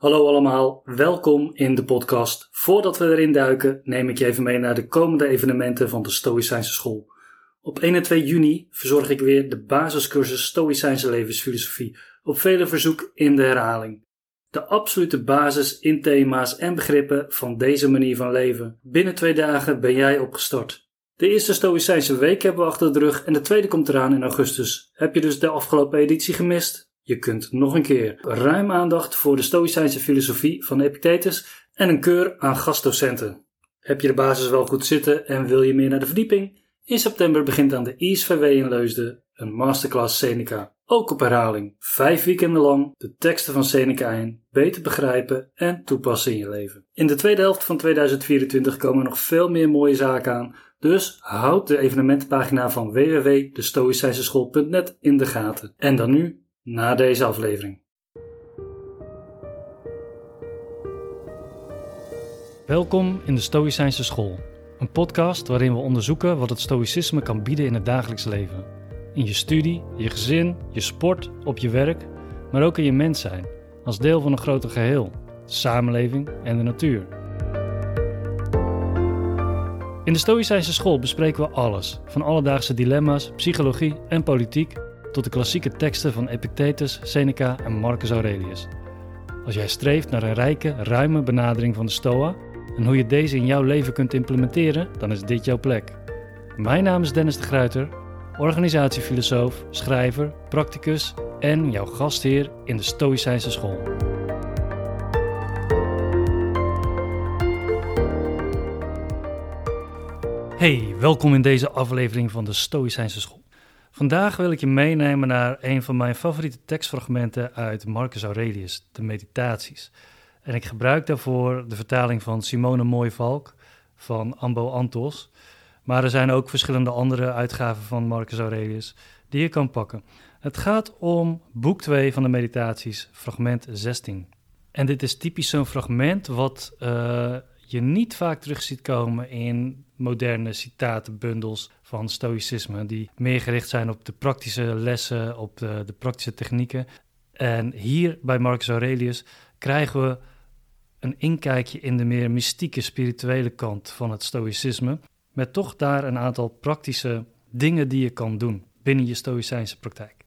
Hallo allemaal, welkom in de podcast. Voordat we erin duiken, neem ik je even mee naar de komende evenementen van de Stoïcijnse School. Op 1 en 2 juni verzorg ik weer de basiscursus Stoïcijnse levensfilosofie, op vele verzoek in de herhaling. De absolute basis in thema's en begrippen van deze manier van leven. Binnen 2 dagen ben jij opgestart. De eerste Stoïcijnse week hebben we achter de rug en de tweede komt eraan in augustus. Heb je dus de afgelopen editie gemist? Je kunt nog een keer. Ruim aandacht voor de Stoïcijnse filosofie van Epictetus en een keur aan gastdocenten. Heb je de basis wel goed zitten en wil je meer naar de verdieping? In september begint aan de ISVW in Leusden een masterclass Seneca. Ook op herhaling. 5 weekenden lang de teksten van Seneca in, beter begrijpen en toepassen in je leven. In de tweede helft van 2024 komen er nog veel meer mooie zaken aan. Dus houd de evenementenpagina van www.destoïcijnseschool.net in de gaten. En dan nu, na deze aflevering. Welkom in de Stoïcijnse School. Een podcast waarin we onderzoeken wat het stoïcisme kan bieden in het dagelijks leven. In je studie, je gezin, je sport, op je werk, maar ook in je mens zijn. Als deel van een groter geheel, de samenleving en de natuur. In de Stoïcijnse School bespreken we alles, van alledaagse dilemma's, psychologie en politiek, tot de klassieke teksten van Epictetus, Seneca en Marcus Aurelius. Als jij streeft naar een rijke, ruime benadering van de Stoa en hoe je deze in jouw leven kunt implementeren, dan is dit jouw plek. Mijn naam is Dennis de Gruyter, organisatiefilosoof, schrijver, practicus en jouw gastheer in de Stoïcijnse School. Hey, welkom in deze aflevering van de Stoïcijnse School. Vandaag wil ik je meenemen naar een van mijn favoriete tekstfragmenten uit Marcus Aurelius, de Meditaties. En ik gebruik daarvoor de vertaling van Simone Mooivalk van Ambo Antos. Maar er zijn ook verschillende andere uitgaven van Marcus Aurelius die je kan pakken. Het gaat om boek 2 van de Meditaties, fragment 16. En dit is typisch zo'n fragment wat je niet vaak terug ziet komen in moderne citatenbundels van stoïcisme, die meer gericht zijn op de praktische lessen, op de praktische technieken. En hier bij Marcus Aurelius krijgen we een inkijkje in de meer mystieke, spirituele kant van het stoïcisme, met toch daar een aantal praktische dingen die je kan doen binnen je stoïcijnse praktijk.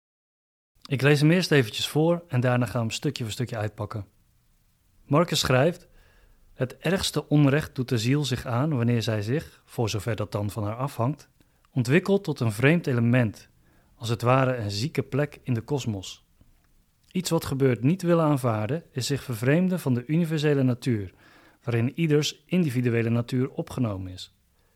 Ik lees hem eerst eventjes voor en daarna gaan we hem stukje voor stukje uitpakken. Marcus schrijft: het ergste onrecht doet de ziel zich aan wanneer zij zich, voor zover dat dan van haar afhangt, ontwikkelt tot een vreemd element, als het ware een zieke plek in de kosmos. Iets wat gebeurt niet willen aanvaarden is zich vervreemden van de universele natuur, waarin ieders individuele natuur opgenomen is.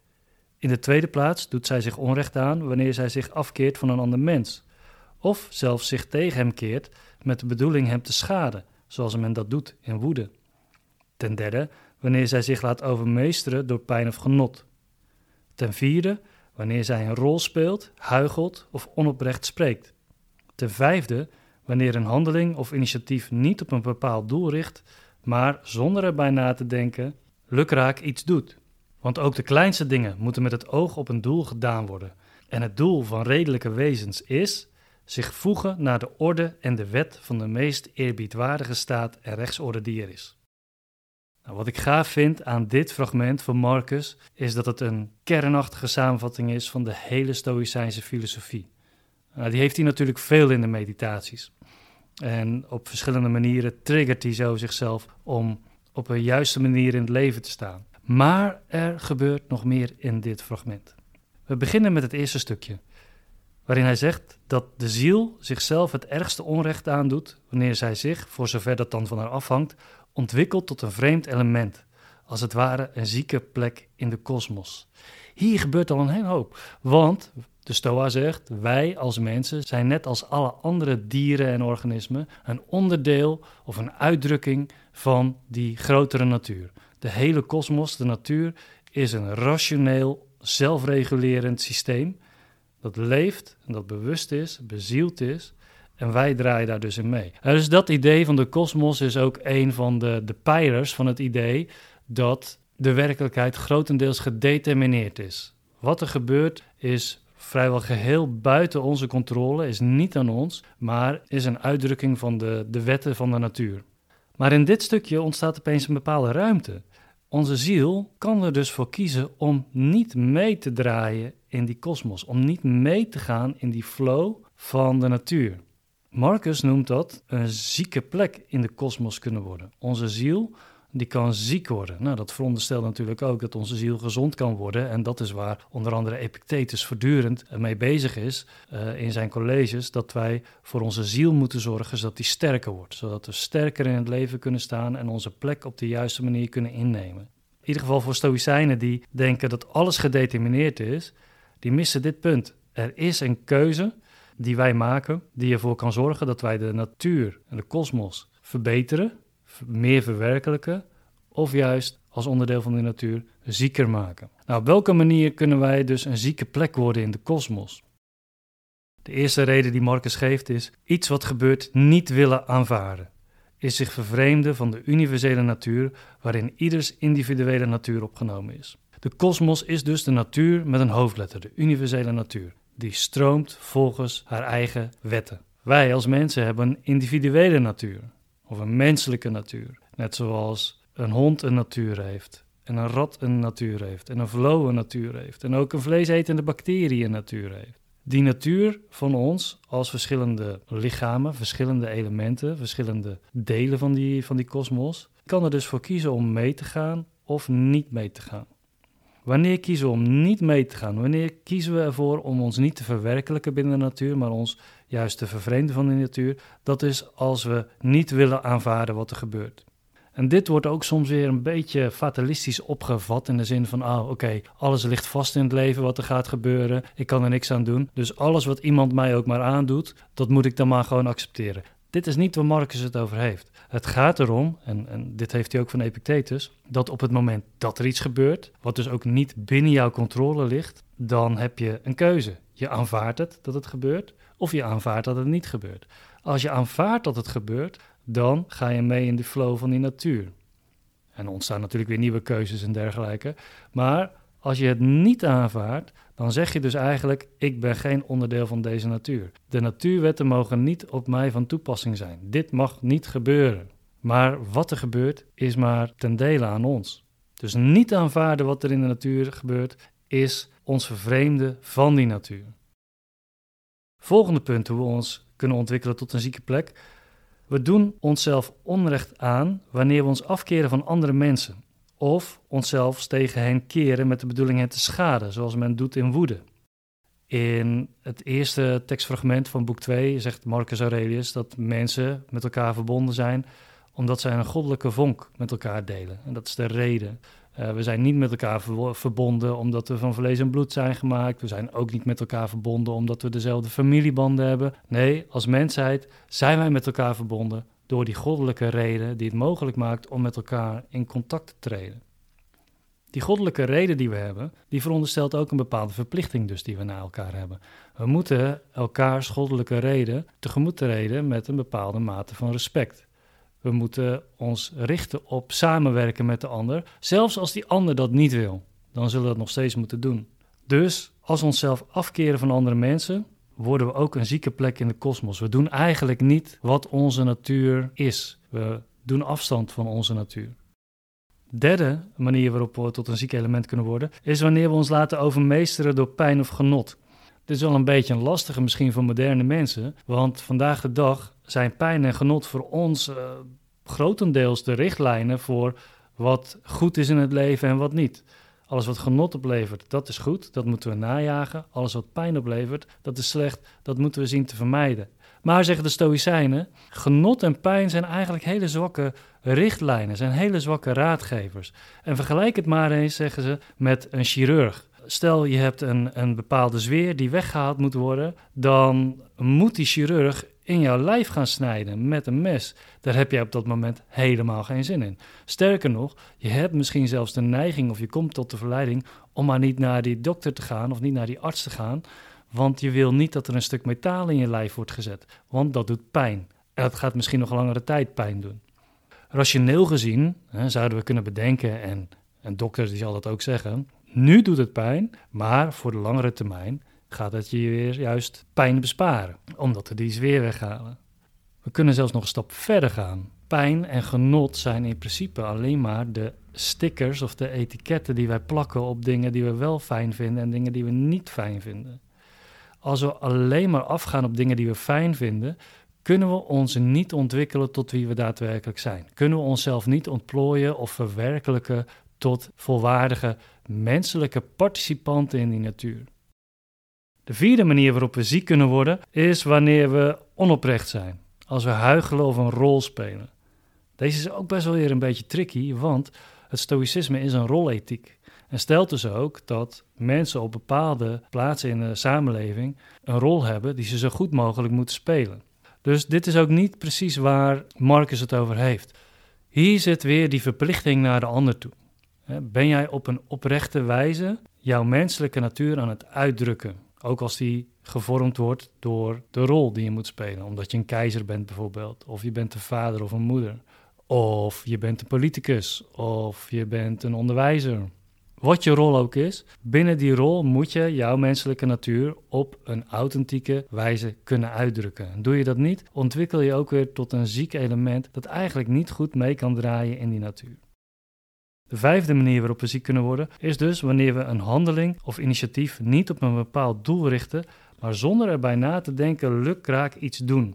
In de tweede plaats doet zij zich onrecht aan wanneer zij zich afkeert van een ander mens, of zelfs zich tegen hem keert met de bedoeling hem te schaden, zoals men dat doet in woede. Ten derde, wanneer zij zich laat overmeesteren door pijn of genot. Ten vierde, wanneer zij een rol speelt, huichelt of onoprecht spreekt. Ten vijfde, wanneer een handeling of initiatief niet op een bepaald doel richt, maar zonder erbij na te denken, lukraak iets doet. Want ook de kleinste dingen moeten met het oog op een doel gedaan worden. En het doel van redelijke wezens is zich voegen naar de orde en de wet van de meest eerbiedwaardige staat en rechtsorde die er is. Wat ik gaaf vind aan dit fragment van Marcus is dat het een kernachtige samenvatting is van de hele Stoïcijnse filosofie. Die heeft hij natuurlijk veel in de meditaties. En op verschillende manieren triggert hij zo zichzelf om op een juiste manier in het leven te staan. Maar er gebeurt nog meer in dit fragment. We beginnen met het eerste stukje, waarin hij zegt dat de ziel zichzelf het ergste onrecht aandoet wanneer zij zich, voor zover dat dan van haar afhangt, ontwikkelt tot een vreemd element, als het ware een zieke plek in de kosmos. Hier gebeurt al een hele hoop, want de Stoa zegt, wij als mensen zijn net als alle andere dieren en organismen een onderdeel of een uitdrukking van die grotere natuur. De hele kosmos, de natuur, is een rationeel, zelfregulerend systeem dat leeft en dat bewust is, bezield is. En wij draaien daar dus in mee. Dus dat idee van de kosmos is ook een van de pijlers van het idee dat de werkelijkheid grotendeels gedetermineerd is. Wat er gebeurt is vrijwel geheel buiten onze controle, is niet aan ons, maar is een uitdrukking van de wetten van de natuur. Maar in dit stukje ontstaat opeens een bepaalde ruimte. Onze ziel kan er dus voor kiezen om niet mee te draaien in die kosmos, om niet mee te gaan in die flow van de natuur. Marcus noemt dat een zieke plek in de kosmos kunnen worden. Onze ziel, die kan ziek worden. Nou, dat veronderstelt natuurlijk ook dat onze ziel gezond kan worden. En dat is waar onder andere Epictetus voortdurend mee bezig is in zijn colleges. Dat wij voor onze ziel moeten zorgen zodat die sterker wordt. Zodat we sterker in het leven kunnen staan en onze plek op de juiste manier kunnen innemen. In ieder geval voor stoïcijnen die denken dat alles gedetermineerd is, die missen dit punt. Er is een keuze die wij maken, die ervoor kan zorgen dat wij de natuur en de kosmos verbeteren, meer verwerkelijken, of juist als onderdeel van de natuur zieker maken. Nou, op welke manier kunnen wij dus een zieke plek worden in de kosmos? De eerste reden die Marcus geeft is iets wat gebeurt niet willen aanvaarden. Is zich vervreemden van de universele natuur waarin ieders individuele natuur opgenomen is. De kosmos is dus de natuur met een hoofdletter, de universele natuur. Die stroomt volgens haar eigen wetten. Wij als mensen hebben een individuele natuur, of een menselijke natuur. Net zoals een hond een natuur heeft, en een rat een natuur heeft, en een vloo een natuur heeft, en ook een vleesetende bacterie een natuur heeft. Die natuur van ons als verschillende lichamen, verschillende elementen, verschillende delen van die kosmos, kan er dus voor kiezen om mee te gaan of niet mee te gaan. Wanneer kiezen we om niet mee te gaan? Wanneer kiezen we ervoor om ons niet te verwerkelijken binnen de natuur, maar ons juist te vervreemden van de natuur? Dat is als we niet willen aanvaarden wat er gebeurt. En dit wordt ook soms weer een beetje fatalistisch opgevat in de zin van, oké, alles ligt vast in het leven wat er gaat gebeuren, ik kan er niks aan doen. Dus alles wat iemand mij ook maar aandoet, dat moet ik dan maar gewoon accepteren. Dit is niet waar Marcus het over heeft. Het gaat erom, en dit heeft hij ook van Epictetus, dat op het moment dat er iets gebeurt, wat dus ook niet binnen jouw controle ligt, dan heb je een keuze. Je aanvaardt het dat het gebeurt, of je aanvaardt dat het niet gebeurt. Als je aanvaardt dat het gebeurt, dan ga je mee in de flow van die natuur. En er ontstaan natuurlijk weer nieuwe keuzes en dergelijke. Maar als je het niet aanvaardt, dan zeg je dus eigenlijk, ik ben geen onderdeel van deze natuur. De natuurwetten mogen niet op mij van toepassing zijn. Dit mag niet gebeuren. Maar wat er gebeurt, is maar ten dele aan ons. Dus niet aanvaarden wat er in de natuur gebeurt, is ons vervreemden van die natuur. Volgende punt hoe we ons kunnen ontwikkelen tot een zieke plek. We doen onszelf onrecht aan wanneer we ons afkeren van andere mensen. Of onszelf tegen hen keren met de bedoeling hen te schaden, zoals men doet in woede. In het eerste tekstfragment van boek 2 zegt Marcus Aurelius dat mensen met elkaar verbonden zijn omdat zij een goddelijke vonk met elkaar delen. En dat is de reden. We zijn niet met elkaar verbonden omdat we van vlees en bloed zijn gemaakt. We zijn ook niet met elkaar verbonden omdat we dezelfde familiebanden hebben. Nee, als mensheid zijn wij met elkaar verbonden door die goddelijke reden die het mogelijk maakt om met elkaar in contact te treden. Die goddelijke reden die we hebben, die veronderstelt ook een bepaalde verplichting dus die we naar elkaar hebben. We moeten elkaars goddelijke reden tegemoet treden met een bepaalde mate van respect. We moeten ons richten op samenwerken met de ander, zelfs als die ander dat niet wil. Dan zullen we dat nog steeds moeten doen. Dus als we onszelf afkeren van andere mensen, worden we ook een zieke plek in de kosmos. We doen eigenlijk niet wat onze natuur is. We doen afstand van onze natuur. Derde manier waarop we tot een ziek element kunnen worden, is wanneer we ons laten overmeesteren door pijn of genot. Dit is wel een beetje een lastige misschien voor moderne mensen, want vandaag de dag zijn pijn en genot voor ons grotendeels de richtlijnen voor wat goed is in het leven en wat niet. Alles wat genot oplevert, dat is goed, dat moeten we najagen. Alles wat pijn oplevert, dat is slecht, dat moeten we zien te vermijden. Maar, zeggen de Stoïcijnen, genot en pijn zijn eigenlijk hele zwakke richtlijnen, zijn hele zwakke raadgevers. En vergelijk het maar eens, zeggen ze, met een chirurg. Stel, je hebt een bepaalde zweer die weggehaald moet worden, dan moet die chirurg in jouw lijf gaan snijden met een mes. Daar heb jij op dat moment helemaal geen zin in. Sterker nog, je hebt misschien zelfs de neiging of je komt tot de verleiding om maar niet naar die dokter te gaan of niet naar die arts te gaan, want je wil niet dat er een stuk metaal in je lijf wordt gezet, want dat doet pijn. En dat gaat misschien nog een langere tijd pijn doen. Rationeel gezien zouden we kunnen bedenken, en een dokter die zal dat ook zeggen, nu doet het pijn, maar voor de langere termijn gaat het je weer juist pijn besparen, omdat we die zweer weghalen. We kunnen zelfs nog een stap verder gaan. pijn en genot zijn in principe alleen maar de stickers of de etiketten die wij plakken op dingen die we wel fijn vinden en dingen die we niet fijn vinden. Als we alleen maar afgaan op dingen die we fijn vinden, kunnen we ons niet ontwikkelen tot wie we daadwerkelijk zijn. Kunnen we onszelf niet ontplooien of verwerkelijken tot volwaardige menselijke participanten in die natuur. De vierde manier waarop we ziek kunnen worden is wanneer we onoprecht zijn. Als we huichelen of een rol spelen. Deze is ook best wel weer een beetje tricky, want het stoïcisme is een rolethiek. En stelt dus ook dat mensen op bepaalde plaatsen in de samenleving een rol hebben die ze zo goed mogelijk moeten spelen. Dus dit is ook niet precies waar Marcus het over heeft. Hier zit weer die verplichting naar de ander toe. Ben jij op een oprechte wijze jouw menselijke natuur aan het uitdrukken? Ook als die gevormd wordt door de rol die je moet spelen. Omdat je een keizer bent bijvoorbeeld. Of je bent een vader of een moeder. Of je bent een politicus. Of je bent een onderwijzer. Wat je rol ook is, binnen die rol moet je jouw menselijke natuur op een authentieke wijze kunnen uitdrukken. Doe je dat niet, ontwikkel je ook weer tot een ziek element dat eigenlijk niet goed mee kan draaien in die natuur. De vijfde manier waarop we ziek kunnen worden is dus wanneer we een handeling of initiatief niet op een bepaald doel richten, maar zonder erbij na te denken lukraak iets doen.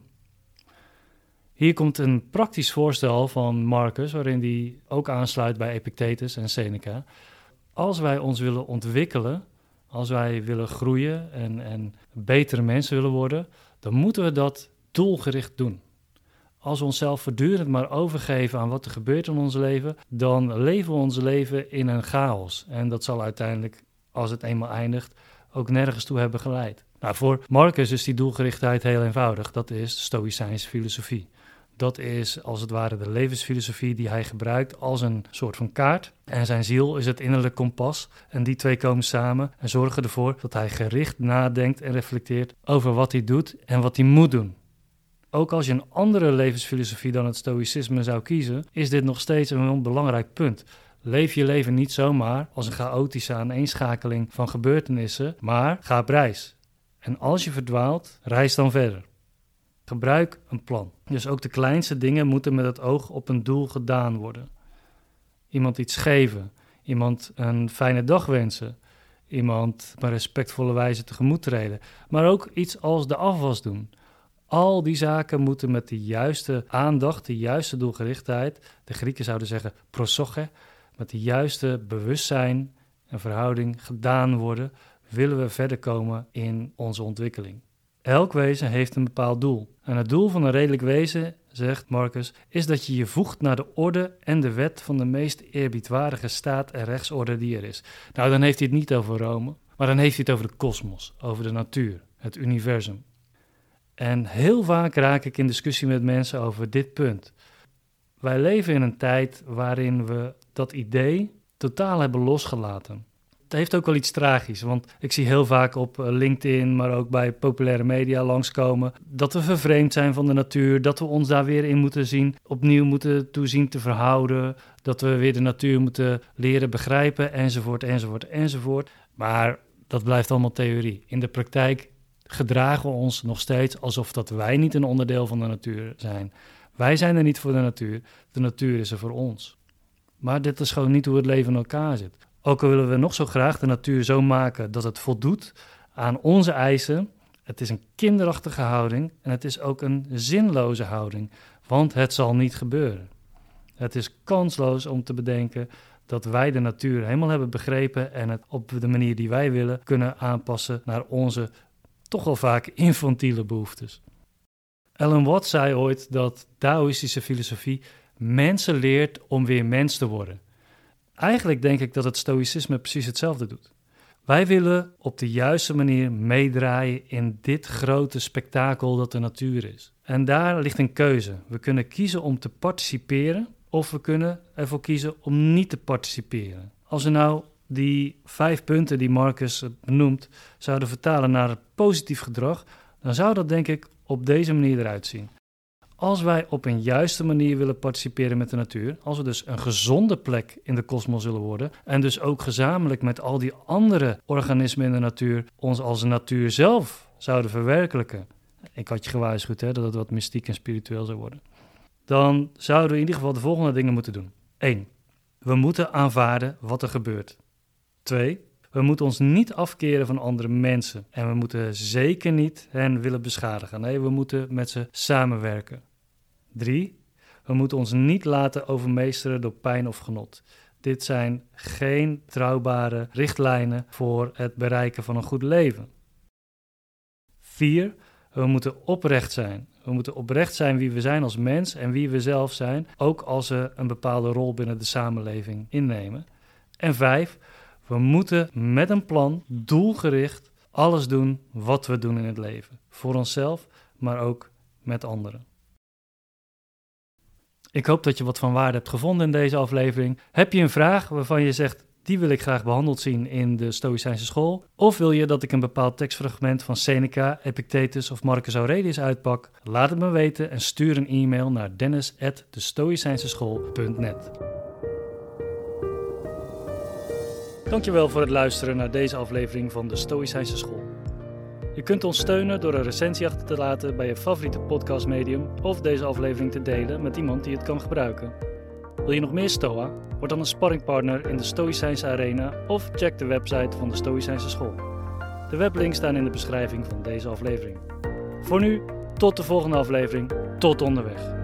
Hier komt een praktisch voorstel van Marcus, waarin hij ook aansluit bij Epictetus en Seneca. Als wij ons willen ontwikkelen, als wij willen groeien en betere mensen willen worden, dan moeten we dat doelgericht doen. Als we onszelf voortdurend maar overgeven aan wat er gebeurt in ons leven, dan leven we ons leven in een chaos. En dat zal uiteindelijk, als het eenmaal eindigt, ook nergens toe hebben geleid. Nou, voor Marcus is die doelgerichtheid heel eenvoudig. Dat is de Stoïcijnse filosofie. Dat is als het ware de levensfilosofie die hij gebruikt als een soort van kaart. En zijn ziel is het innerlijk kompas. En die twee komen samen en zorgen ervoor dat hij gericht nadenkt en reflecteert over wat hij doet en wat hij moet doen. Ook als je een andere levensfilosofie dan het stoïcisme zou kiezen, is dit nog steeds een belangrijk punt. Leef je leven niet zomaar als een chaotische aaneenschakeling van gebeurtenissen, maar ga op reis. En als je verdwaalt, reis dan verder. Gebruik een plan. Dus ook de kleinste dingen moeten met het oog op een doel gedaan worden. Iemand iets geven, iemand een fijne dag wensen, iemand op een respectvolle wijze tegemoet treden, maar ook iets als de afwas doen. Al die zaken moeten met de juiste aandacht, de juiste doelgerichtheid, de Grieken zouden zeggen prosoche, met de juiste bewustzijn en verhouding gedaan worden, willen we verder komen in onze ontwikkeling. Elk wezen heeft een bepaald doel. En het doel van een redelijk wezen, zegt Marcus, is dat je je voegt naar de orde en de wet van de meest eerbiedwaardige staat en rechtsorde die er is. Nou, dan heeft hij het niet over Rome, maar dan heeft hij het over de kosmos, over de natuur, het universum. En heel vaak raak ik in discussie met mensen over dit punt. Wij leven in een tijd waarin we dat idee totaal hebben losgelaten. Het heeft ook wel iets tragisch, want ik zie heel vaak op LinkedIn, maar ook bij populaire media langskomen, dat we vervreemd zijn van de natuur, dat we ons daar weer in moeten zien, opnieuw moeten toezien te verhouden, dat we weer de natuur moeten leren begrijpen, enzovoort, enzovoort, enzovoort. Maar dat blijft allemaal theorie. In de praktijk gedragen we ons nog steeds alsof dat wij niet een onderdeel van de natuur zijn. Wij zijn er niet voor de natuur is er voor ons. Maar dit is gewoon niet hoe het leven in elkaar zit. Ook al willen we nog zo graag de natuur zo maken dat het voldoet aan onze eisen, het is een kinderachtige houding en het is ook een zinloze houding, want het zal niet gebeuren. Het is kansloos om te bedenken dat wij de natuur helemaal hebben begrepen en het op de manier die wij willen kunnen aanpassen naar onze toch wel vaak infantiele behoeftes. Alan Watts zei ooit dat Taoïstische filosofie mensen leert om weer mens te worden. Eigenlijk denk ik dat het stoïcisme precies hetzelfde doet. Wij willen op de juiste manier meedraaien in dit grote spektakel dat de natuur is. En daar ligt een keuze. We kunnen kiezen om te participeren of we kunnen ervoor kiezen om niet te participeren. Als we nou die 5 punten die Marcus benoemt zouden vertalen naar positief gedrag, dan zou dat denk ik op deze manier eruit zien. Als wij op een juiste manier willen participeren met de natuur, als we dus een gezonde plek in de kosmos willen worden en dus ook gezamenlijk met al die andere organismen in de natuur ons als natuur zelf zouden verwerkelijken. Ik had je gewaarschuwd dat het wat mystiek en spiritueel zou worden. dan zouden we in ieder geval de volgende dingen moeten doen. 1. We moeten aanvaarden wat er gebeurt. 2. We moeten ons niet afkeren van andere mensen. En we moeten zeker niet hen willen beschadigen. Nee, we moeten met ze samenwerken. 3. We moeten ons niet laten overmeesteren door pijn of genot. Dit zijn geen betrouwbare richtlijnen voor het bereiken van een goed leven. 4. We moeten oprecht zijn. We moeten oprecht zijn wie we zijn als mens en wie we zelf zijn, ook als we een bepaalde rol binnen de samenleving innemen. En 5. We moeten met een plan, doelgericht, alles doen wat we doen in het leven. Voor onszelf, maar ook met anderen. Ik hoop dat je wat van waarde hebt gevonden in deze aflevering. Heb je een vraag waarvan je zegt, die wil ik graag behandeld zien in de Stoïcijnse school? Of wil je dat ik een bepaald tekstfragment van Seneca, Epictetus of Marcus Aurelius uitpak? Laat het me weten en stuur een e-mail naar dennis@destoïcijnseschool.net. Dankjewel voor het luisteren naar deze aflevering van de Stoïcijnse school. Je kunt ons steunen door een recensie achter te laten bij je favoriete podcastmedium of deze aflevering te delen met iemand die het kan gebruiken. Wil je nog meer Stoa? Word dan een sparringpartner in de Stoïcijnse Arena of check de website van de Stoïcijnse school. De weblinks staan in de beschrijving van deze aflevering. Voor nu, tot de volgende aflevering. Tot onderweg.